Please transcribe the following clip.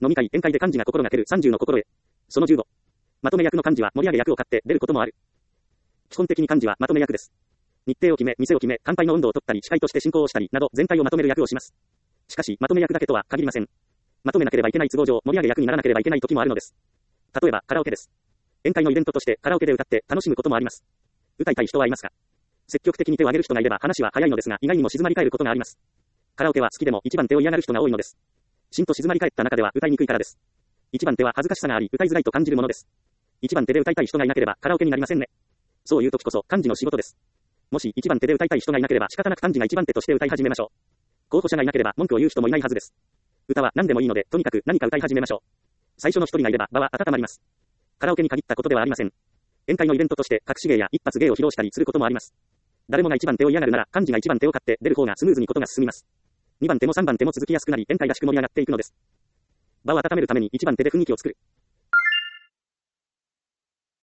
飲み会、宴会で幹事が心がける30の心得。その15。まとめ役の幹事は盛り上げ役を買って出ることもある。基本的に幹事はまとめ役です。日程を決め、店を決め、乾杯の温度を取ったり、司会として進行をしたり、など全体をまとめる役をします。しかし、まとめ役だけとは限りません。まとめなければいけない都合上、盛り上げ役にならなければいけない時もあるのです。例えば、カラオケです。宴会のイベントとしてカラオケで歌って楽しむこともあります。歌いたい人はいますか？積極的に手を挙げる人がいれば話は早いのですが、意外にも静まり返ることがあります。カラオケは好きでも一番手を嫌がる人が多いのです。しんと静まり返った中では歌いにくいからです。一番手は恥ずかしさがあり、歌いづらいと感じるものです。一番手で歌いたい人がいなければカラオケになりませんね。そういう時こそ幹事の仕事です。もし一番手で歌いたい人がいなければ仕方なく幹事が一番手として歌い始めましょう。候補者がいなければ文句を言う人もいないはずです。歌は何でもいいので、とにかく何か歌い始めましょう。最初の一人がいれば場は温まります。カラオケに限ったことではありません。宴会のイベントとして隠し芸や一発芸を披露したりすることもあります。誰もが一番手を嫌がるなら、幹事が一番手を買って出る方がスムーズにことが進みます。2番手も3番手も続きやすくなり、宴会らしく盛り上がっていくのです。場を温めるために一番手で雰囲気を作る。